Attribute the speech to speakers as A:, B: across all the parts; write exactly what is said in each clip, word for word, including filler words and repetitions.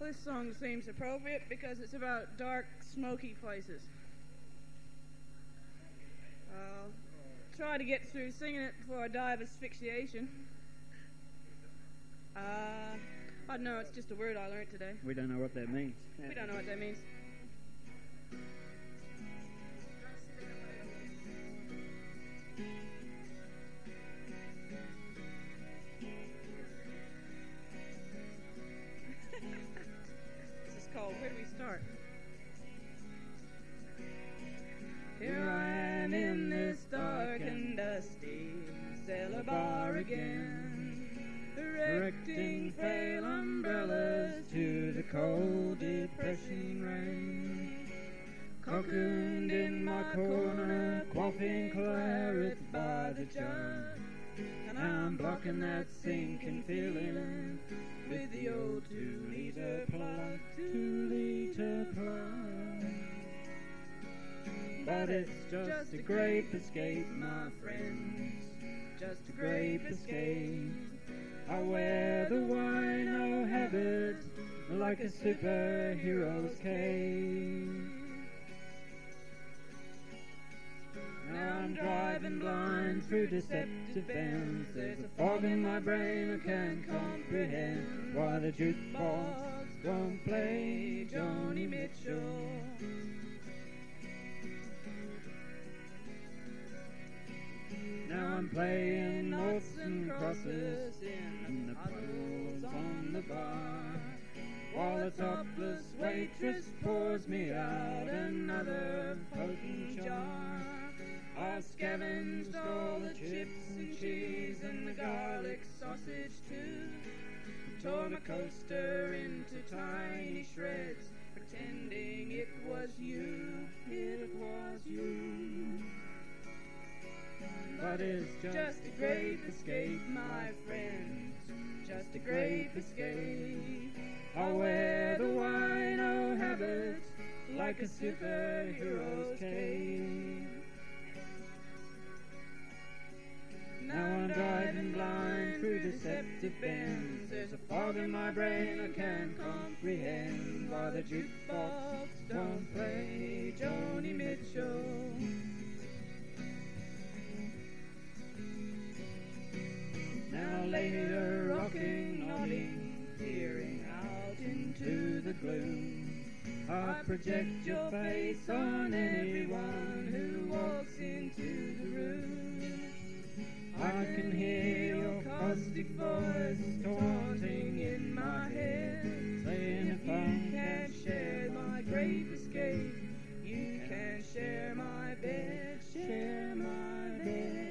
A: This song seems appropriate because it's about dark, smoky places. I'll try to get through singing it before I die of asphyxiation. Uh, I don't know, it's just a word I learned today.
B: We don't know what that means.
A: We don't know what that means. This is called Where Do We Start? Here I am in this dark and dusty cellar bar again, erecting frail umbrellas to the cold depressing rain. Cocooned in my corner, quaffing claret by the jug, and I'm blocking that sinking feeling with the old two-liter plug, two-liter plug. But it's just a grape escape, my friends, just a grape escape. I wear the wino habit like a superhero's cape. Now I'm driving blind through deceptive bends. There's a fog in my brain I can't comprehend why the jukebox won't play Joni Mitchell. Now I'm playing noughts and crosses in the puddles on the bar, while a topless waitress pours me out another potent jar. I've scavenged all the chips and cheese and the garlic sausage too, tore my coaster into tiny shreds, pretending it was you, it was you. But it's just a grape escape, my friends, just a grape escape. I wear the wino habit like a superhero's cape. Now I'm driving blind through deceptive bends. There's a fog in my brain I can't comprehend why the jukebox don't play Joni Mitchell. Now later rocking, nodding, peering out into the gloom, I project your face on anyone who walks into the room. I can hear your caustic voice taunting in my head, saying if you can't share my great escape, you can't share my bed, share my bed.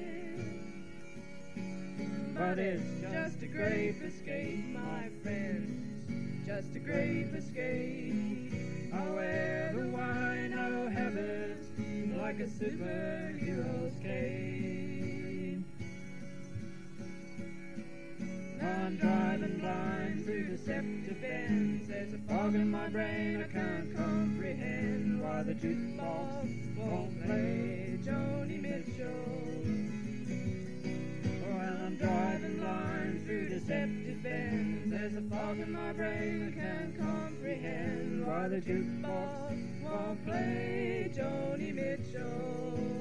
A: But it's just a grape escape, my friends, just a grape escape. I wear the wino habit like a superhero's cape. Now I'm driving blind through deceptive bends. There's a fog in my brain I can't comprehend why the jukebox won't play Joni Mitchell. I'm driving blind through deceptive bends. There's a fog in my brain I can't comprehend why the jukebox won't play Joni Mitchell.